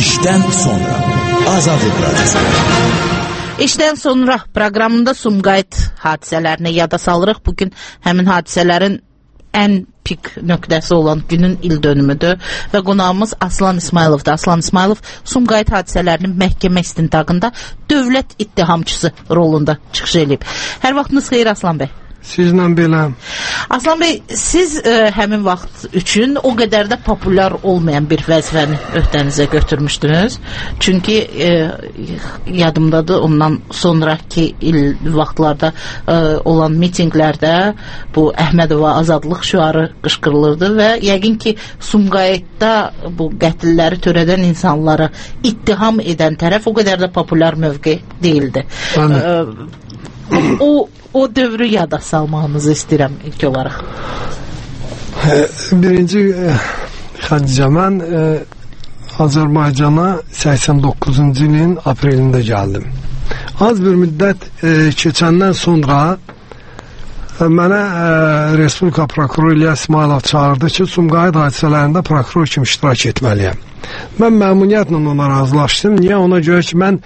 İşdən sonra Azadlıq Radyosu. İşdən sonra proqramında Sumqayıt hadisələrini yada salırıq. Bugün həmin hadisələrin ən pik nöqtəsi olan günün il dönümüdür və qonağımız Aslan İsmayılovdur. Aslan İsmayılov Sumqayıt hadisələrinin məhkəmə istintaqında dövlət ittihamçısı rolunda çıxış edib. Hər vaxtınız xeyir Aslan bəy. Sizlə belə. Aslan bəy, siz həmin vaxt üçün o qədər də populyar olmayan bir vəzifəni öhdənizə götürmüşdünüz. Çünki yadımdadır, ondan sonraki il vaxtlarda olan mitinqlərdə bu Əhmədova azadlıq şüarı qışqırılırdı və yəqin ki Sumqayıtda bu qətlləri törədən insanları ittiham edən tərəf o qədər də populyar mövqe deyildi. O dövrü yada salmağınızı istəyirəm ilk olaraq. Birinci Xədicə, mən Azərbaycana 89-cu ilin aprelində gəldim. Az bir müddət keçəndən sonra mənə Respublika prokuroru İlyas İsmayılov çağırdı ki, Sumqayıt hadisələrində prokuror kimi iştirak etməliyəm. Mən məmnuniyyətlə ona razılaşdım. Niyə? Ona görə ki, mən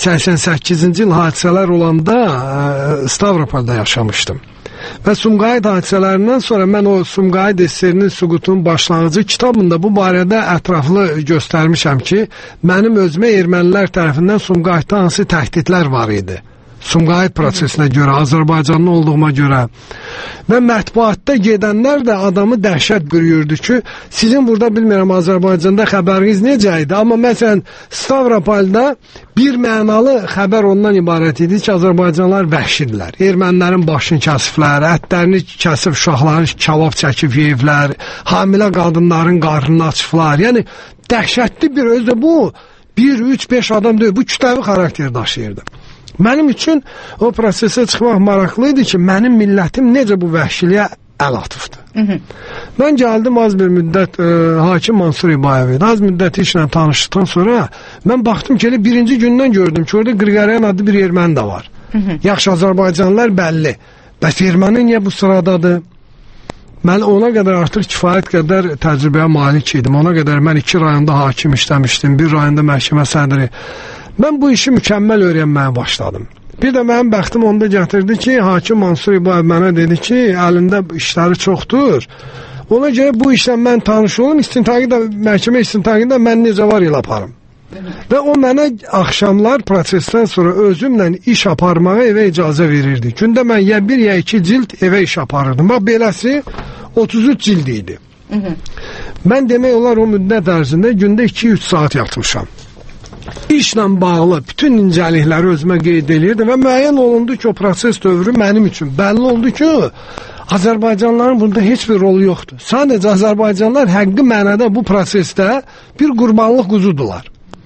88-ci il hadisələr olanda Stavropolda yaşamışdım. Və Sumqayıt hadisələrindən sonra mən o Sumqayıt SSR-nin süqutunun başlanğıcı kitabında bu barədə ətraflı göstərmişəm ki, mənim özümə ermənilər tərəfindən Sumqayıtda hansı təhdidlər var idi. Sumqayıt prosesinə görə, Azərbaycanlı olduğuma görə və mətbuatda gedənlər də adamı dəhşət bürüyürdü ki, sizin burada bilmirəm Azərbaycanda xəbəriniz necə idi, amma məsələn Stavropolda bir mənalı xəbər ondan ibarət idi ki, Azərbaycanlılar vəhşidirlər. Ermənilərin başını kəsiblər, ətlərini kəsib uşaqların kebab çəkib yeyiblər, hamilə qadınların qarnını açıblar. Yəni dəhşətli bir özü bu 1, 3, 5 adam deyil, bu kütləvi xarakter daşıyırdı. Mənim üçün o prosesə çıxmaq maraqlı idi ki, mənim millətim necə bu vəhşiliyə əl atıbdır. Mən gəldim az bir müddət hakim Mansur İbayev idi. Az müddət işlə tanışdıqdan sonra mən baxdım ki, birinci gündən gördüm ki, orada Qriqoryan adlı bir erməni də var. Yaxşı, Azərbaycanlılar bəlli. Bəs erməni niyə bu sıradadır? Mən ona qədər artıq kifayət qədər təcrübəyə malik idim. Ona qədər mən 2 rayonda hakim işləmişdim, 1 rayonda məhkəmə sədri. Mən bu işi mükəmməl öyrənməyə başladım. Bir də mənim bəxtim onda gətirdi ki, hakim Mansur İbayev mənə dedi ki, əlində işləri çoxdur. Ona görə bu işlə mən tanış olum, məhkəmə istintaqında mən necə var il aparım. Və o mənə axşamlar prosesdən sonra özümlə iş aparmağa evə icazə verirdi. Gündə mən ya 1 ya 2 cild evə iş aparırdım. Bax, beləsi 33 cild idi. Mən demək olar o müddət ərzində gündə 2-3 saat yatmışam. İşlə bağlı bütün incəlikləri özümə qeyd edirdi və müəyyən olundu ki, o proses dövrü mənim üçün bəlli oldu ki, Azərbaycanlıların burada heç bir rolu yoxdur. Sadəcə Azərbaycanlılar həqiqi mənada bu prosesdə bir qurbanlıq quzudular.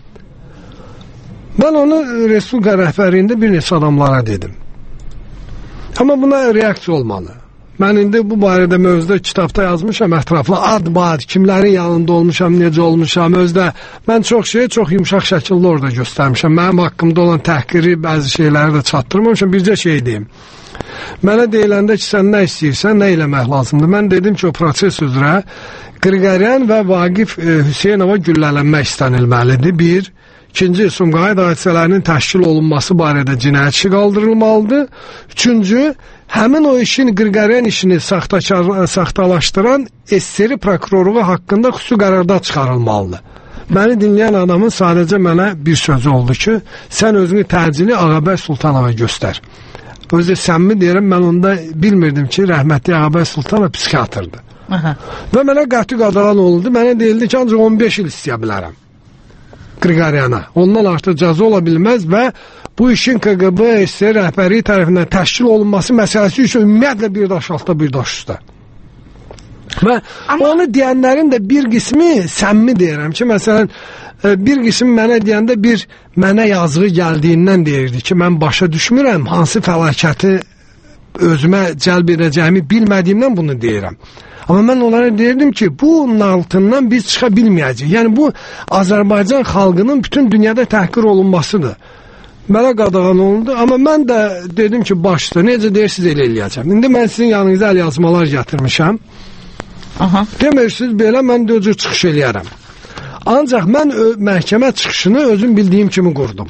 Mən onu Respublika rəhbərliyində bir neçə adamlara dedim. Amma buna reaksiya olmalı. Mən indi bu barədə mövzuda kitabda yazmışam, ətraflı ad-bad, kimlərin yanında olmuşam, necə olmuşam, özdə mən çox yumşaq şəkildə orada göstərmişəm. Mənim haqqımda olan təhqiri, bəzi şeyləri də çatdırmamışam. Bircə şey deyim. Mənə deyiləndə ki, sən nə istəyirsən, nə eləmək lazımdır? Mən dedim ki, o proses üzrə Qriqoryan və Vaqif Hüseynova güllələnmək istənilməlidir. 1. İkinci, Sumqayıt hadisələrinin təşkil olunması barədə cinayət işi qaldırılmalıdır. 3. Həmin o işin, Qriqoryan işini saxtalaşdıran SSR prokuroru haqqında xüsusi qərarda çıxarılmalıdır. Məni dinləyən adamın sadəcə mənə bir sözü oldu ki, sən özünü təcili Ağabey Sultanova göstər. Özü səmimi deyirəm, mən onda bilmirdim ki, rəhmətli Ağabey Sultanov psixiatrdır. Və mənə qəti qadağan oldu. Mənə deyildi ki, ancaq 15 il istəyə bilərəm Qriqoryana. Ondan artıq cəza ola bilməz və bu işin KQB, SSR rəhbərliyi tərəfindən təşkil olunması məsələsi üçün ümumiyyətlə bir daş altda bir daş üstə. Və onu deyənlərin də bir qismi səmimi deyirəm ki, məsələn, bir qismi mənə deyəndə bir mənə yazığı gəldiyindən deyirdi ki, mən başa düşmürəm, hansı fəlakəti özümə cəlb edəcəyimi bilmədiyimdən bunu deyirəm. Amma mən onlara deyirdim ki, bunun altından biz çıxa bilməyəcəyik. Yəni, bu Azərbaycan xalqının bütün dünyada təhqir olunmasıdır. Mənə qadağan olundu, amma mən də dedim ki, başda, necə deyirsiniz elə eləyəcəm. İndi mən sizin yanınıza əl yazmalar gətirmişəm. Demirsiniz, belə mən də özü çıxış eləyərəm. Ancaq mən məhkəmə çıxışını özüm bildiyim kimi qurdum.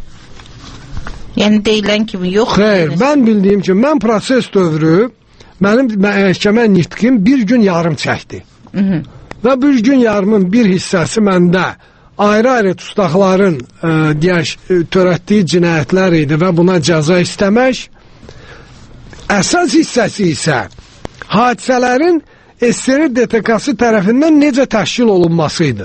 Yəni deyilən kimi yox. Xeyr, mən bildiyim kimi, mən proses dövrü, mənim məhkəmə nitqim bir gün yarım çəkdi. Və bir gün yarımın bir hissəsi məndə ayrı-ayrı tustaqların törətdiyi cinayətlər idi və buna cəza istəmək. Əsas hissəsi isə hadisələrin SSR DTK-sı tərəfindən necə təşkil olunması idi.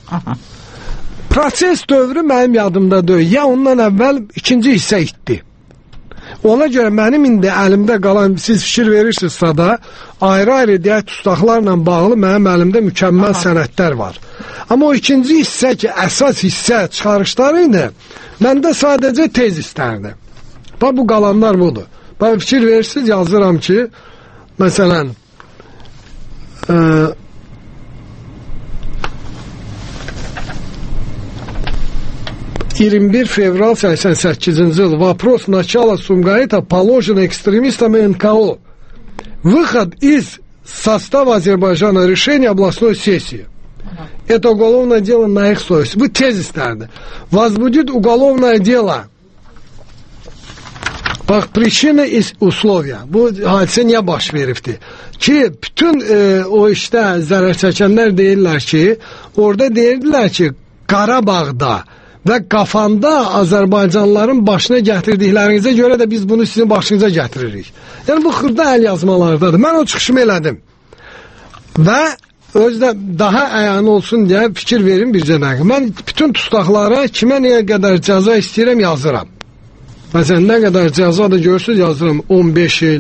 Proses dövrü mənim yadımda deyil. Ya ondan əvvəl ikinci hissə itdi. Ona görə mənim indi əlimdə qalan, siz fikir verirsinizsə da, ayrı-ayrı deyək tustaqlarla bağlı mənim əlimdə mükəmməl sənədlər var. Amma o ikinci hissə ki, əsas hissə çıxarışları idi, məndə sadəcə tez istərdi. Bax, bu qalanlar budur. Bax, fikir verirsiniz, yazıram ki, məsələn, 21 февраль 1988 жил. Вопрос начала Сумгаита положен экстремистам НКО. Выход из состава Азербайджана решения областной сессии. Это уголовное дело на их совесть. Вы тезис надо. Возбудит уголовное дело. Bax, причины и условия. Bu hadisə niyə baş veribdir? Ki, bütün o işdə zərər çəkənlər deyirlər ki, orada deyirdilər ki, Qarabağda və Qafanda Azərbaycanlıların başına gətirdiklərinizə görə də biz bunu sizin başınıza gətiririk. Yəni, bu xırda əl yazmalardadır. Mən o çıxışımı elədim. Və özdə daha əyan olsun deyə fikir verin bircə dəqiqə. Mən bütün tustaqlara kimə nəyə qədər cəza istəyirəm yazıram. Məsələn, nə qədər cəza da görürsünüz yazıram. 15 il,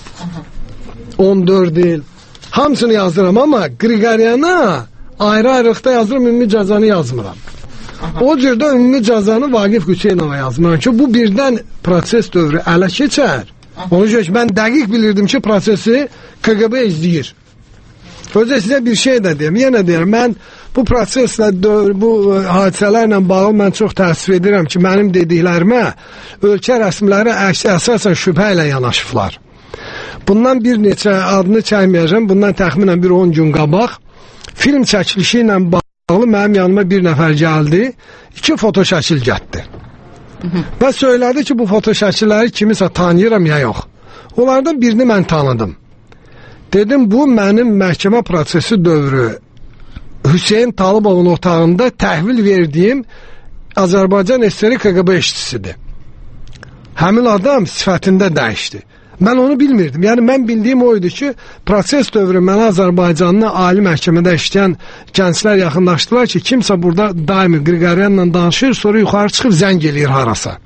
14 il. Hamısını yazıram, amma Qriqoryana ayrı-ayrılıqda yazıram, ümumi cəzanı yazmıram. O cürdə ümumi cəzanı Vaqif Hüseynova yazmıram ki, bu birdən proses dövrü ələ keçər. Ona görə ki, mən dəqiq bilirdim ki, prosesi KGB izləyir. Özə sizə bir şey də deyim, yenə deyirəm, mən bu proseslə, bu hadisələrlə bağlı mən çox təəssüf edirəm ki, mənim dediklərimə ölkə rəsmiləri əsasən şübhə ilə yanaşıblar. Bundan bir neçə adını çəkməyəcəm, bundan təxminən bir 10 gün qabaq film çəkilişi ilə bağlı mənim yanıma bir nəfər gəldi, 2 foto şəkil getdi. Və söylədi ki, bu foto şəkilləri kimisə tanıyıram ya yox. Onlardan birini mən tanıdım. Dedim, bu mənim məhkəmə prosesi dövrü Hüseyin Talıbovun otağında təhvil verdiyim Azərbaycan SSR KGB işçisidir. Həmin adam sifətində dəyişdi. Mən onu bilmirdim. Yəni, mən bildiyim oydu ki, proses dövrü mənə Azərbaycanlı ali məhkəmədə işləyən gənclər yaxınlaşdılar ki, kimsə burada daimi Qriqoryanla danışır, sonra yuxarı çıxıb zəng eləyir harasa.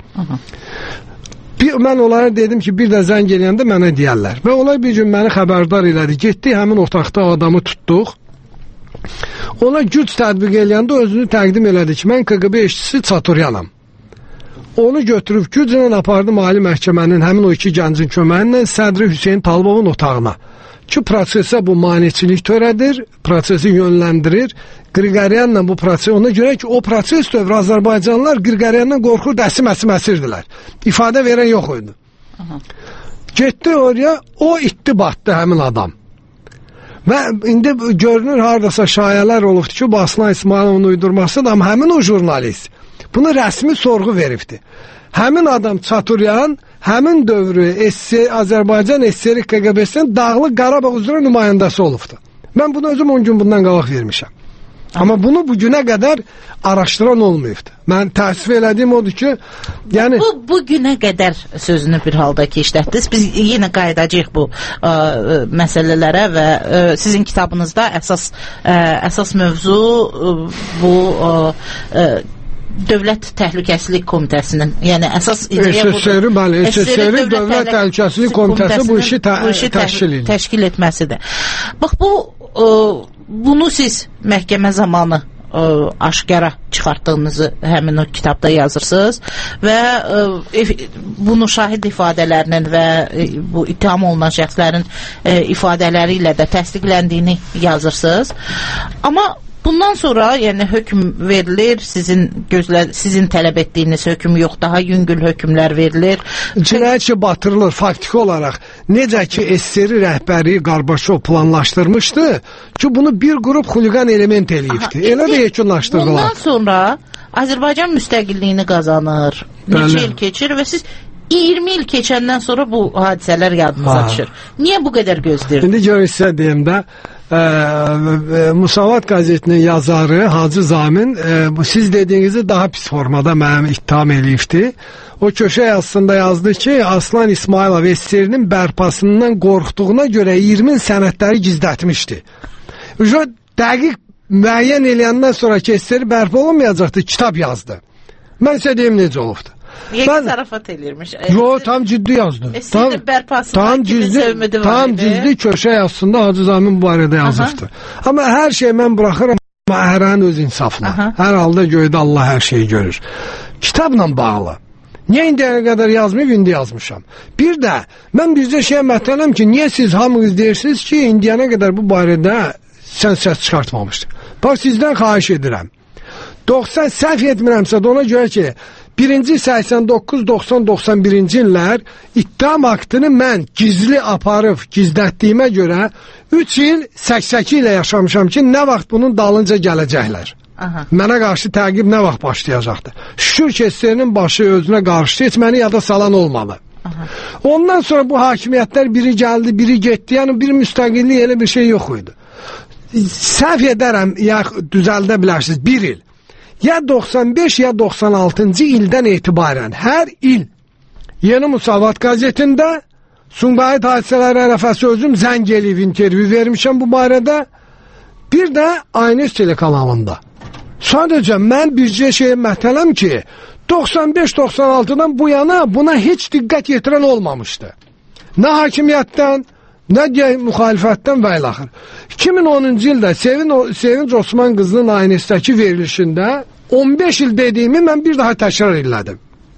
Mən onlara dedim ki, bir də zəng eləyəndə mənə deyərlər. Və onlar bir gün məni xəbərdar elədi. Getdik, həmin otaqda adamı tutduq. Ona güc tətbiq eləyəndə özünü təqdim elədi ki, mən KGB işçisi Çaturyanam. Onu götürüb güclə apardım ali məhkəmənin həmin o 2 gəncin köməyi ilə sədri Hüseyin Talıbovun otağına. Ki, prosesə bu maniçilik törədir, prosesi yönləndirir. Qriqoryanla bu proses, ona görə ki, o proses dövrü Azərbaycanlılar Qriqoryandan qorxurdu, əsim əsirdilər. İfadə verən yox idi. Getdi oraya, o itdi batdı həmin adam. Və indi görünür, haradasa şayələr olubdur ki, Baslan İsmailovun uydurması da, amma həmin o jurnalist bunu rəsmi sorğu veribdi. Həmin adam Çaturyan, həmin dövrü Azərbaycan SSR KGB-sinin Dağlıq Qarabağ üzrə nümayəndəsi olubdu. Mən bunu özüm 10 gün bundan qabaq vermişəm. Amma bunu bu günə qədər araşdıran olmayıbdı. Mən təəssüf elədiyim odur ki, yəni... Bu günə qədər sözünü bir halda ki işlətdiniz. Biz yenə qayıdacağıq bu məsələlərə və sizin kitabınızda əsas mövzu bu Dövlət Təhlükəsizlik Komitəsinin, yəni əsas SSR, bəli, SSR Dövlət Təhlükəsizlik Komitəsi bu işi təşkil etməsidir. Bax, bunu siz məhkəmə zamanı aşkara çıxartdığınızı həmin o kitabda yazırsınız və bunu şahid ifadələrinin və bu ittiham olunan şəxslərin ifadələri ilə də təsdiqləndiyini yazırsınız. Amma Bundan sonra yəni hökm verilir, sizin tələb etdiyiniz hökm yox, daha yüngül hökmlər verilir. Cinayətçi batırılır faktiki olaraq. Necə ki SSR rəhbəri Qarbaçov planlaşdırmışdı ki, bunu bir qrup xuliqan element eləyibdi. Elə də yekunlaşdırdılar. Bundan sonra Azərbaycan müstəqilliyini qazanır. Neçə il keçir və siz 20 il keçəndən sonra bu hadisələr yadınıza düşür. Niyə bu qədər gözləyirsiniz? İndi görün sizə deyim də, Musavat qəzetinin yazarı Hacı Zamin siz dediyinizi daha pis formada mənim ittiham eləyibdi. O köşə yazısında yazdı ki, Aslan İsmailov SSR-nin bərpasından qorxduğuna görə 20 sənədləri gizlətmişdi. Dəqiq müəyyən eləyəndən sonra ki, SSR bərpa olunmayacaqdı, kitab yazdı. Mən sizə deyim necə olubdu. Yəqin zarafat elirmiş. Yo, tam ciddi yazdı. Tam ciddi köşə yazısında Hacı Zamin bu barədə yazıbdı. Amma hər şey mən buraxıram əhərin öz insafına. Hər halda göydə Allah hər şeyi görür. Kitabla bağlı. Niyə indiyənə qədər yazmayıb, indi yazmışam. Bir də, mən bizdə mətlənəm ki, niyə siz hamınız deyirsiniz ki, indiyənə qədər bu barədə sən səs çıxartmamışdın. Bax, sizdən xahiş edirəm. 90 səhv etmirəmsə də ona görə ki, 1-ci 89-90-91-ci illər ittiham aktını mən gizli aparıb gizlətdiyimə görə 3 il 82 ilə yaşamışam ki, nə vaxt bunun dalınca gələcəklər. Mənə qarşı təqib nə vaxt başlayacaqdır. Şükür ki, SSR-nin başı özünə qarşı etməni yada salan olmalı. Ondan sonra bu hakimiyyətlər biri gəldi, biri getdi. Yəni bir müstəqillik elə bir şey yox idi. Səhv edərəm, ya düzəldə bilərsiniz, 1 il. Ya 95 ya 96-cı ildən etibarən hər il Yeni Musavat qəzetində Sumqayıt hadisələri ərəfəsi özüm zəng eləyib intervyu vermişəm bu barədə. Bir də Aynes telekanalında. Sadəcə mən bircə şeyə məhtələm ki 95-96-dan bu yana buna heç diqqət yetirən olmamışdı. Nə hakimiyyətdən, nə müxalifətdən və ilaxır. 2010-cu ildə Sevinç Osman qızının Aynesdəki verilişində 15 il dediyimi mən bir daha təkrar elədim.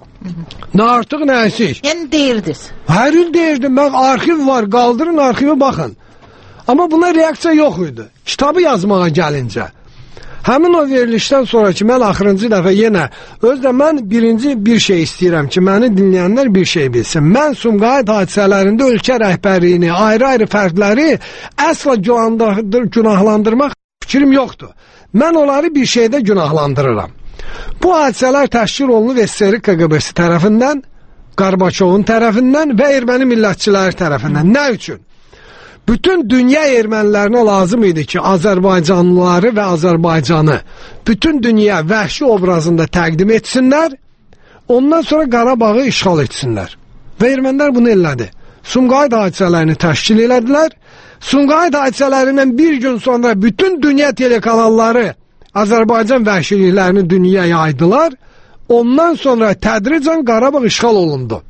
Nə artıq, nə əsik. Yəni deyirdiniz. Hər il deyirdim, mən arxiv var, qaldırın arxivi baxın. Amma buna reaksiya yox idi. Kitabı yazmağa gəlincə. Həmin o verilişdən sonra ki, mən axırıncı dəfə yenə, özdə mən bir şey istəyirəm ki, məni dinləyənlər bir şey bilsin. Mən Sumqayıt hadisələrində ölkə rəhbərliyini, ayrı-ayrı fərdləri əsla günahlandırmaq fikrim yoxdur. Mən onları bir şeydə günahlandırıram. Bu hadisələr təşkil olunub SSR KQB-si tərəfindən, Qarbaçovun tərəfindən və erməni millətçiləri tərəfindən. Nə üçün? Bütün dünya ermənilərinə lazım idi ki, Azərbaycanlıları və Azərbaycanı bütün dünya vəhşi obrazında təqdim etsinlər, ondan sonra Qarabağı işğal etsinlər. Və ermənilər bunu elədi. Sumqayıt hadisələrini təşkil elədilər. Sumqayıt hadisələrindən bir gün sonra bütün dünya telekanalları Azərbaycan vəhşiliklərini dünyaya yaydılar. Ondan sonra tədricən Qarabağ işğal olundu.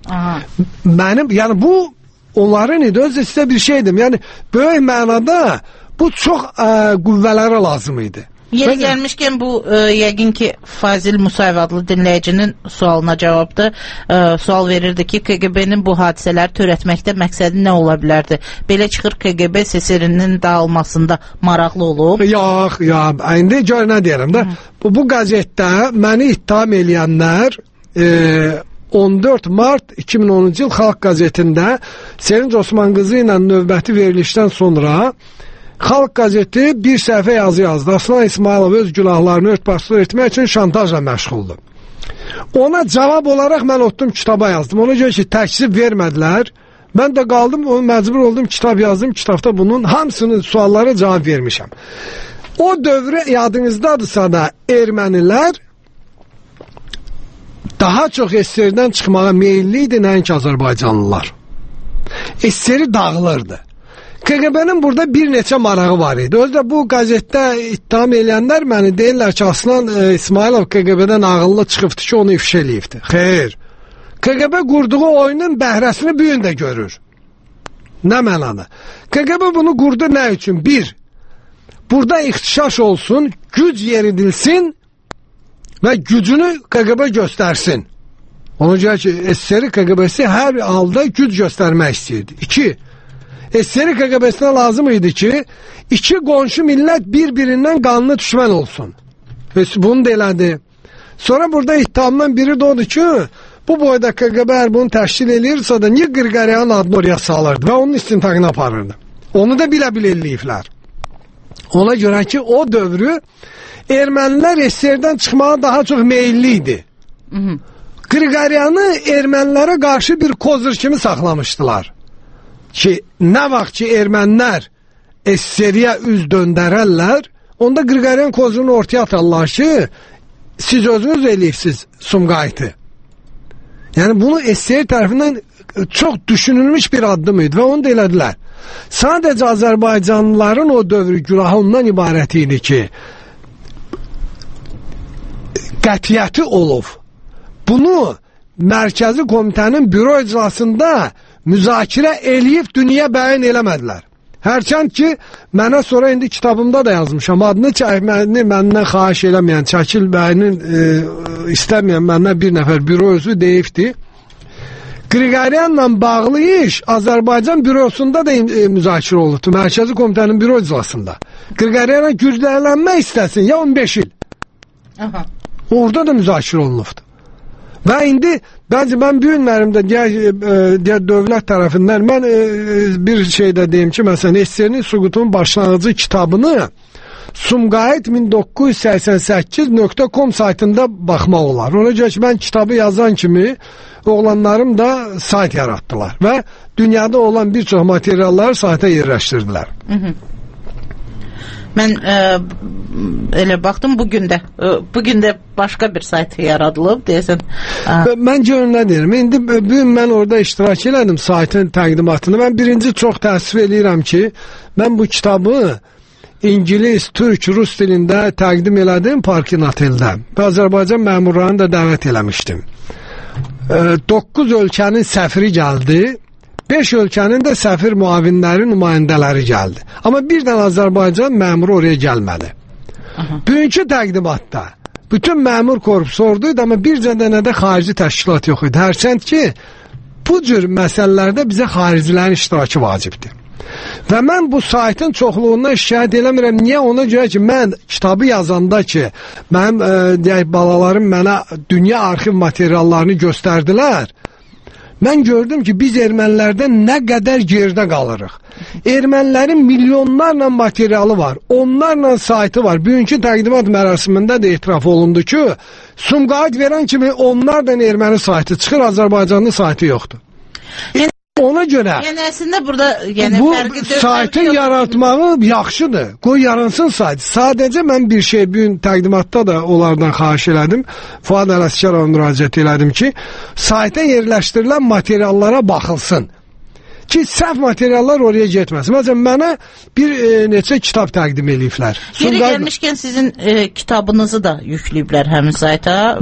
Yəni bu onların idi, özü sizə bir şeydim. Yəni, böyük mənada bu çox qüvvələrə lazım idi. Yeri gəlmişkən bu yəqin ki Fazil Musayev adlı dinləyicinin sualına cavabdır. Sual verirdi ki, KQB-nin bu hadisələri törətməkdə məqsədi nə ola bilərdi? Belə çıxır KQB SSR-nin dağılmasında maraqlı olub. Yox, indi gör nə deyirəm də. Bu qəzetdə məni ittiham eləyənlər 14 mart 2010-cu il Xalq qəzetində Sevinç Osman qızı ilə növbəti verilişdən sonra Xalq qəzeti bir səhifə yazı yazdı. Aslan İsmailov öz günahlarını örtbasdır etmək üçün şantajla məşğuldur. Ona cavab olaraq mən otdum kitaba yazdım. Ona görə ki təksib vermədilər. Mən də qaldım, məcbur oldum kitab yazdım. Kitabda bunun hamısının suallara cavab vermişəm. O dövrü yadınızdadırsa da ermənilər daha çox SSR-dən çıxmağa meyilli idi, nəinki Azərbaycanlılar. SSR dağılırdı. KQB-nin burada bir neçə marağı var idi. Özdə bu qəzetdə ittiham eləyənlər məni deyirlər ki, Aslan İsmailov KQB-dən ağıllı çıxıbdı ki, onu ifşa eləyibdi. Xeyr. KQB qurduğu oyunun bəhrəsini bu gün də görür. Nə mənada? KQB bunu qurdu nə üçün? Bir, burada ixtişaş olsun, güc yeridilsin və gücünü KQB göstərsin. Ona görə ki, SSR KQB-si hər halda güc göstərmək istəyirdi. İki, SSR KGB'sinə lazım idi ki, iki qonşu millət bir-birindən qanlı düşmən olsun. Bunu da elədi. Sonra burada ittihamdan biri de odur ki, bu boyda KGB bunu təşkil edirsə da niye Qırqaryan adını oraya salırdı və onun istintaqını aparırdı. Onu da bilə-bilə eləyiblər. Ona görə ki, o dövrü ermənilər SSR-dən çıxmağa daha çox meyilli idi. Qırqaryanı ermənilərə qarşı bir kozır kimi saxlamışdılar. Ki, nə vaxt ki ermənilər SSR-yə üz döndərərlər, onda Qırqaryan kozunu ortaya atarlar ki, siz özünüz eləyibsiz Sumqayıtı. Yəni bunu SSR tərəfindən çox düşünülmüş bir addım idi və onu da elədilər. Sadəcə Azərbaycanlıların o dövrü günahı ondan ibarət idi ki, qətiyyəti olub. Bunu Mərkəzi Komitənin büro iclasında müzakirə eləyib dünya bəyan eləmədilər. Hərçənd ki, mənə sonra indi kitabımda da yazmışam. Adını çəkməni məndən xahiş eləməyən, çəkil bəyinin istəməyən məndən bir nəfər büro özü deyibdi. Qırqaryanla bağlı iş Azərbaycan bürosunda da müzakirə olubdu. Mərkəzi Komitənin büro iclasında. Qırqaryanla güclənmək istəsin ya 15 il. Aha. Orada da müzakirə olunubdu. Və indi bəzi mən bu günlərimdə dövlət tərəfindən mən bir şeydə deyim ki, məsələn SSR-nin Suqutun başlanğıcı kitabını sumqayıt1988.com saytında baxmaq olar. Ona görə ki, mən kitabı yazan kimi oğlanlarım da sayt yaratdılar və dünyada olan bir çox materialları sayta yerləşdirdilər. Mən elə baxdım bugün də başqa bir sayt yaradılıb deyəsən. Məncə önünə deyirəm. İndi bugün mən orada iştirak elədim saytın təqdimatını. Mən birinci çox təəssüf eləyirəm ki, mən bu kitabı İngilis, Türk, Rus dilində təqdim elədim Parkin Oteldə. Və Azərbaycan məmurlarını da dəvət eləmişdim. 9 ölkənin səfiri gəldi. 5 ölkənin də səfir müavinləri, nümayəndələri gəldi. Amma birdən Azərbaycan məmuru oraya gəlmədi. Bugünkü təqdimatda bütün məmur korpusu oradaydı, amma bircə dənə də xarici təşkilat yox idi. Hərçənd ki, bu cür məsələlərdə bizə xaricilərin iştirakı vacibdir. Və mən bu saytın çoxluğundan şikayət eləmirəm. Niyə? Ona görə ki, mən kitabı yazanda ki, mənim balalarım mənə dünya arxiv materiallarını göstərdilər. Mən gördüm ki, biz ermənilərdən nə qədər geridə qalırıq. Ermənilərin milyonlarla materialı var, onlarla saytı var. Bugünkü təqdimat mərasimində də etiraf olundu ki, Sumqayıt verən kimi onlardan erməni saytı çıxır, Azərbaycanlı saytı yoxdur. Ona görə əslində burada bu saytın yaratmağı yaxşıdır. Qoy yaransın sayt. Sadəcə mən bir şey bugün təqdimatda da onlardan xahiş elədim. Fuad Ələsgərova müraciət elədim ki, sayta yerləşdirilən materiallara baxılsın. Ki, səhv materiallar oraya getməsin. Məsələn, mənə bir neçə kitab təqdim eləyiblər. Yeri gəlmişkən sizin kitabınızı da yükləyiblər həmin sayta.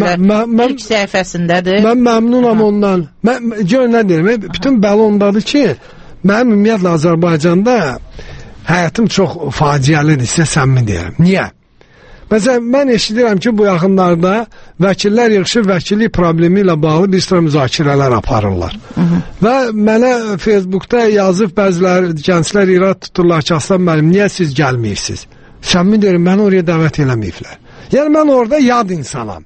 İlk səhifəsindədir. Mən məmnunam ondan. Gör nə deyirəm, bütün bəli ondadır ki, mənim ümumiyyətlə Azərbaycanda həyatım çox faciəlidir, sizə səmimi deyirəm. Niyə? Məsələn, mən eşidirəm ki, bu yaxınlarda vəkillər yığışıb vəkillik problemi ilə bağlı bir sıra müzakirələr aparırlar. Və mənə Facebookda yazıb bəzilər, gənclər irad tuturlar ki, Aslan müəllim, niyə siz gəlməyirsiniz? Səmimi deyirəm, məni oraya dəvət eləməyiblər. Yəni, mən orada yad insanam.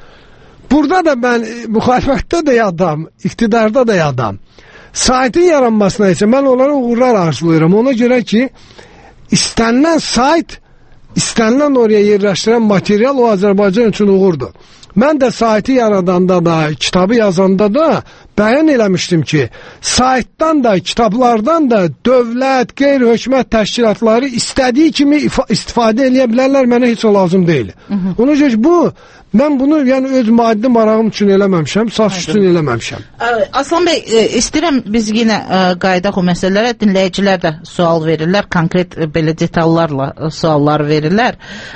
Burada da mən müxalifətdə də yadam, iqtidarda da yadam. Saytın yaranmasına isə mən onlara uğurlar arzulayıram. Ona görə ki, istənilən sayt, İstənilən oraya yerləşdirən material o Azərbaycan üçün uğurdur. Mən də saytı yaradanda da, kitabı yazanda da bəyan eləmişdim ki, saytdan da, kitablardan da dövlət, qeyri-hökumət təşkilatları istədiyi kimi istifadə eləyə bilərlər, mənə heç o lazım deyil. Ona görə ki, mən bunu yəni öz maddi marağım üçün eləməmişəm, saf üçün eləməmişəm. Aslan bəy, istəyirəm biz yenə qayıdaq o məsələlərə, dinləyicilər də sual verirlər, konkret belə detallarla suallar verirlər.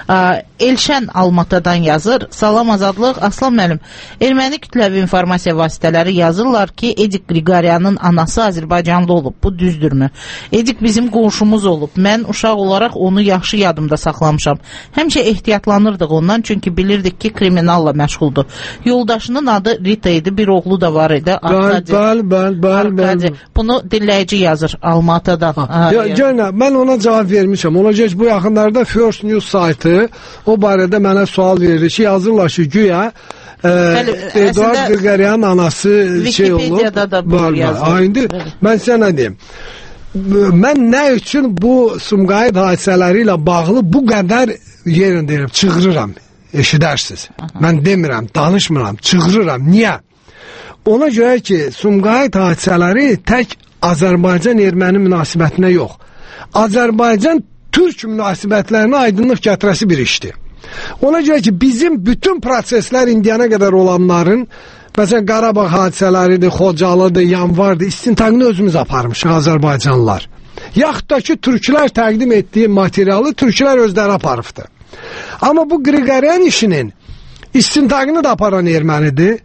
Elşən Almatadan yazır, salam azadlıq, Aslan müəllim, erməni kütləvi informasiya vasitələri yazırlar yazırlar ki, Edik Qriqoryanın anası Azərbaycanlı olub. Bu düzdürmü? Edik bizim qonşumuz olub. Mən uşaq olaraq onu yaxşı yadımda saxlamışam. Həmişə ehtiyatlanırdıq ondan, çünki bilirdik ki, kriminalla məşğuldur. Yoldaşının adı Rita idi, bir oğlu da var idi. Bəli. Bunu dinləyici yazır Almatıdan. Gönə, mən ona cavab vermişəm. Ona görə bu yaxınlarda First News saytı o barədə mənə sual verir ki, yazırlar ki, güya Eduard Qriqoryanın anası şey olub. Wikipedia'da da bu yazılır. İndi mən sənə deyim. Mən nə üçün bu Sumqayıt hadisələri ilə bağlı bu qədər yerin deyirəm, çığırıram, eşidərsiniz. Mən demirəm, danışmıram, çığırıram. Niyə? Ona görə ki, Sumqayıt hadisələri tək Azərbaycan-Erməni münasibətinə yox, Azərbaycan-Türk münasibətlərinə aydınlıq gətirəsi bir işdir. Ona görə ki, bizim bütün proseslər indiyana qədər olanların, məsələn, Qarabağ hadisələridir, Xocalıdır, Yanvardır, istintaqını özümüz aparmışıq Azərbaycanlılar. Yaxud da ki, türklər təqdim etdiyi materialı türklər özləri aparıbdır. Amma bu Qriqoryan işinin istintaqını da aparan ermənidir,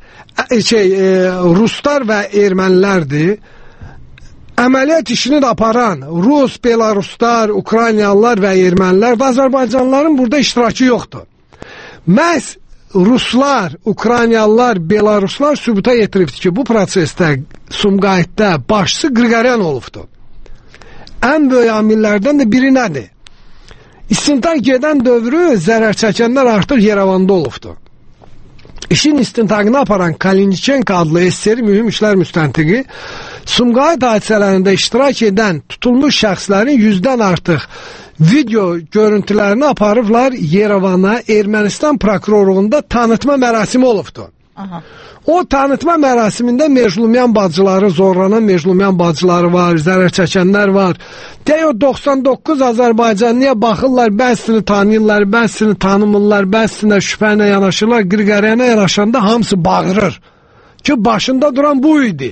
ruslar və ermənilərdir. Əməliyyat işini də aparan Rus, Belaruslar, Ukraynalılar və ermənilər və Azərbaycanlıların burada iştirakı yoxdur. Məhz Ruslar, Ukraynalılar, Belaruslar sübuta yetiribdir ki, bu prosesdə Sumqayıtda başçısı Qriqoryan olubdur. Ən böyük amillərdən də biri nədir? İstintaq gedən dövrü zərər çəkənlər artıq Yerevanda olubdur. İşin istintaqını aparan Kalinichenko adlı SSR mühüm işlər müstəntiqi Sumqayıt hadisələrində iştirak edən tutulmuş şəxslərin 100-dən artıq video görüntülərini aparıblar Yerevana, Ermənistan prokurorluğunda tanıtma mərasimi olubdur. O tanıtma mərasimində Meclumiyan bacıları, zorlanan Meclumiyan bacıları var, zərər çəkənlər var. Deyə 99 Azərbaycanlıya baxırlar, bəzisini tanıyırlar, bəzisini tanımırlar, bəzisinə şübhə ilə yanaşırlar. Qriqoryana yanaşanda hamısı bağırır ki, başında duran bu idi.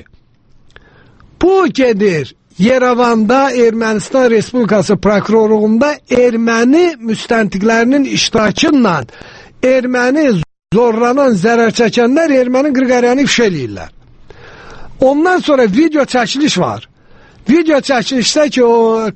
Bu gedir Yerevanda Ermənistan Respublikası prokurorluğunda erməni müstəntiqlərinin iştirakı ilə erməni zorlanan, zərər çəkənlər erməni Qriqoryanı ifşa eləyirlər. Ondan sonra video çəkiliş var. Video çəkilişdə ki, o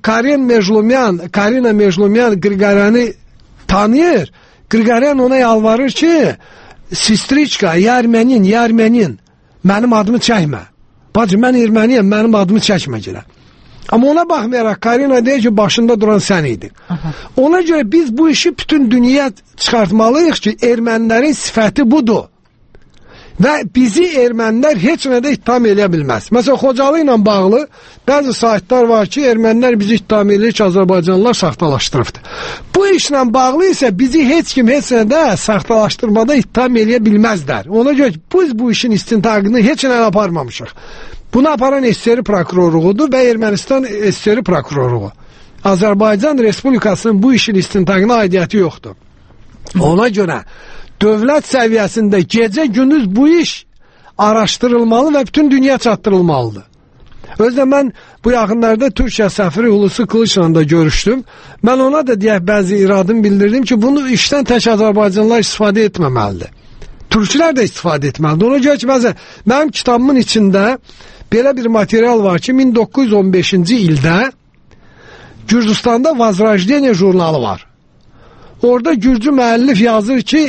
Karina Meclumiyan Qriqoryanı tanıyır. Qriqoryan ona yalvarır ki, Sistriçka, Ermənin, mənim adımı çəkmə. Bacı, mən erməniyəm, mənim adımı çəkmə gələ. Amma ona baxmayaraq Karina deyir ki, başında duran sən idin. Ona görə biz bu işi bütün dünyaya çıxartmalıyıq ki, ermənilərin sifəti budur. Və bizi ermənilər heç nədə ittiham eləyə bilməz. Məsələn, Xocalı ilə bağlı bəzi saytlar var ki, ermənilər bizi ittiham eləyir ki, Azərbaycanlılar saxtalaşdırıbdır. Bu işlə bağlı isə bizi heç kim heç nədə saxtalaşdırmada ittiham eləyə bilməzlər. Ona görə biz bu işin istintaqını heç nədə aparmamışıq. Bunu aparan SSR prokurorluğudur və Ermənistan SSR prokurorluğu. Azərbaycan Respublikasının bu işin istintaqına aidiyyəti yoxdur. Ona görə dövlət səviyyəsində gecə-gündüz bu iş araşdırılmalı və bütün dünya çatdırılmalıdır. Özdə mən bu yaxınlarda Türkiyə səfiri Hulusi Kılıçla da görüşdüm. Mən ona da deyək bəzi iradım bildirdim ki, bunu işdən tək Azərbaycanlılar istifadə etməməlidir. Türklər də istifadə etməlidir. Ona görə ki, mənim kitabımın içində belə bir material var ki, 1915-ci ildə Gürcüstanda Vazrajdeniya jurnalı var. Orada Gürcü müəllif yazır ki,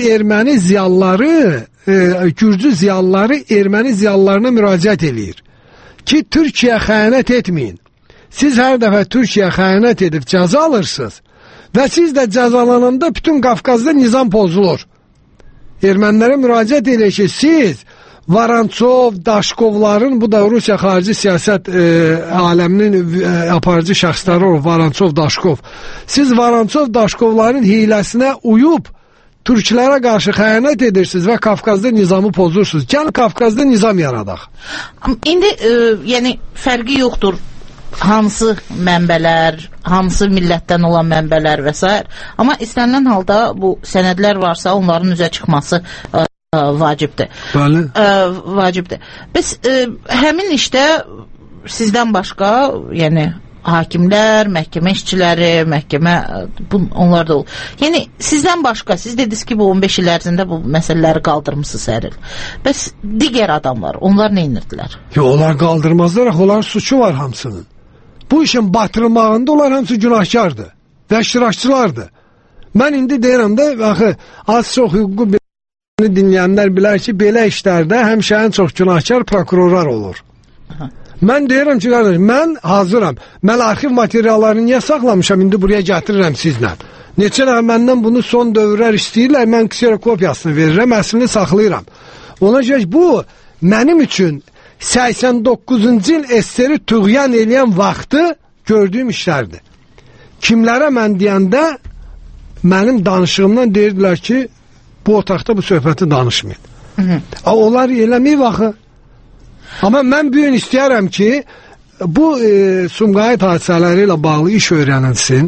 Gürcü ziyalıları erməni ziyalılarına müraciət eləyir ki, Türkiyə xəyanət etməyin. Siz hər dəfə Türkiyə xəyanət edib cəza alırsınız və siz də cəzalananda bütün Qafqazda nizam pozulur. Ermənilərə müraciət eləyir ki, siz Varançov, Daşkovların, bu da Rusiya xarici siyasət aləminin aparıcı şəxsləri olur, Varançov, Daşkov. Siz Varançov, Daşkovların hiləsinə uyub türklərə qarşı xəyanət edirsiniz və Qafqazda nizamı pozursunuz. Gəlin Qafqazda nizam yaradaq. İndi yəni fərqi yoxdur. Hansı mənbələr, hansı millətdən olan mənbələr və s. Amma istənilən halda bu sənədlər varsa onların üzə çıxması vacibdir. Bəli. Vacibdir. Biz həmin işdə sizdən başqa, yəni hakimlər, məhkəmə işçiləri, onlar da olur. Yəni sizdən başqa, siz dediniz ki, bu 15 il ərzində bu məsələləri qaldırmısınız hər il. Bəs digər adamlar, onlar nə edirdilər? Onlar qaldırmazlar, onların suçu var hamısının. Bu işin batırılmağında onlar hamısı günahkardır və iştirakçılardır. Mən indi deyirəm də, baxı, az çox hüququ dinləyənlər bilər ki, belə işlərdə həmişə ən çox günahkar prokurorlar olur. Mən deyirəm ki, qardaş, mən hazıram. Mən arxiv materiallarını niyə saxlamışam, indi buraya gətirirəm sizlə. Neçə dəfə məndən bunu son dövrlər istəyirlər, mən kserokopiyasını verirəm, əslini saxlayıram. Ona görə bu, mənim üçün 89-cu il SSR-i tüğyan eləyən vaxtı gördüyüm işlərdir. Kimlərə mən deyəndə, mənim danışığımdan deyirdilər ki, bu otaqda bu söhbəti danışmayın. Onlar eləməyib axı. Amma mən bu gün istəyərəm ki, bu Sumqayıt hadisələri ilə bağlı iş öyrənilsin,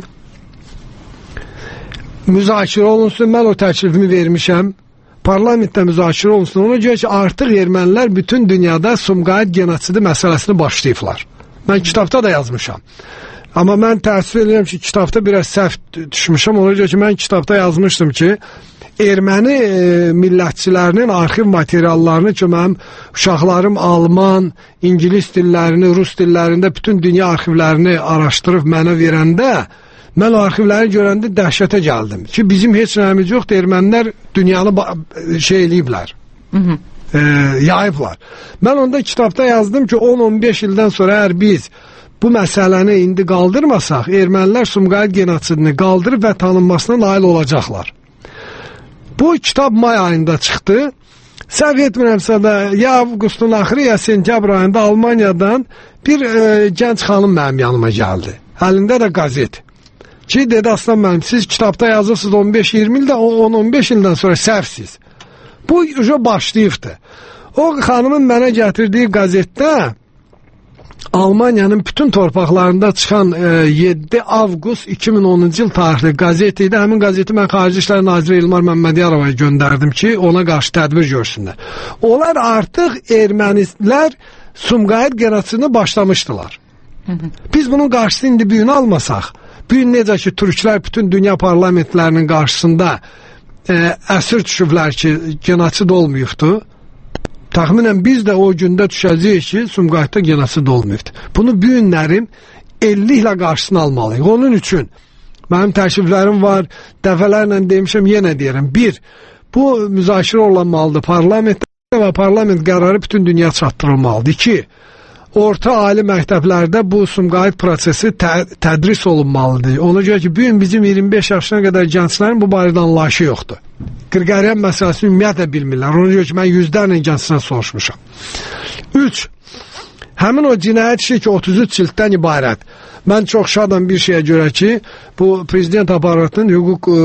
müzakirə olunsun, mən o təklifimi vermişəm, parlamentdə müzakirə olunsun, ona görə ki, artıq ermənilər bütün dünyada Sumqayıt genosidi məsələsini başlayıblar. Mən kitabda da yazmışam. Amma mən təəssüf edirəm ki, kitabda biraz səhv düşmüşəm, ona görə ki, mən kitabda yazmışdım ki, erməni millətçilərinin arxiv materiallarını ki, mənim uşaqlarım Alman, İngilis dillərini, Rus dillərində bütün dünya arxivlərini araşdırıb mənə verəndə, mən o arxivləri görəndə dəhşətə gəldim ki, bizim heç nəyimiz yoxdur, ermənilər dünyanı eləyiblər, yayıblar. Mən onda kitabda yazdım ki, 10-15 ildən sonra əgər biz bu məsələni indi qaldırmasaq, ermənilər Sumqayıt genosidini qaldırıb və tanınmasına nail olacaqlar. Bu kitab may ayında çıxdı. Səhv etmirəmsə də ya avqustun axırı, ya sentyabr ayında Almaniyadan bir gənc xanım mənim yanıma gəldi. Əlində də qazet. Ki, dedi, aslan mənim, siz kitabda yazırsınız 15-20 ildə, 10-15 ildən sonra səhvsiz. Bu başlayıbdır. O xanımın mənə gətirdiyi qazetdə Almaniyanın bütün torpaqlarında çıxan 7 avqust 2010-cu il tarixli qazet idi. Həmin qazeti mən Xarici İşlər Naziri İlmar Məmmədiyarovaya göndərdim ki, ona qarşı tədbir görsünlər. Onlar artıq ermənilər Sumqayıt genosidini başlamışdılar. Biz bunun qarşısını indi bu gün almasaq, bu gün necə ki, türklər bütün dünya parlamentlərinin qarşısında əsir düşüblər ki, genosid olmayıbdı, təxminən biz də o gündə düşəcəyik ki, Sumqayıtda genosid olmayıbdı. Bunu bu günlərin 50 ilə qarşısını almalıyıq. Onun üçün mənim təkliflərim var, dəfələrlə demişəm, yenə deyirəm. Bir, bu müzakirə olunmalıdır parlamentdə və parlament qərarı bütün dünya çatdırılmalıdır. İki, orta ali məktəblərdə bu Sumqayıt prosesi tədris olunmalıdır. Ona görə ki, bu gün bizim 25 yaşına qədər gənclərin bu barədə anlayışı yoxdur. Qırqariyən məsələsini ümumiyyətlə bilmirlər. Ona görə ki, mən yüzlərlə gəncdən soruşmuşam. 3. Həmin o cinayət işi ki, 33 cilddən ibarət. Mən çox şadam bir şeyə görə ki, bu prezident aparatının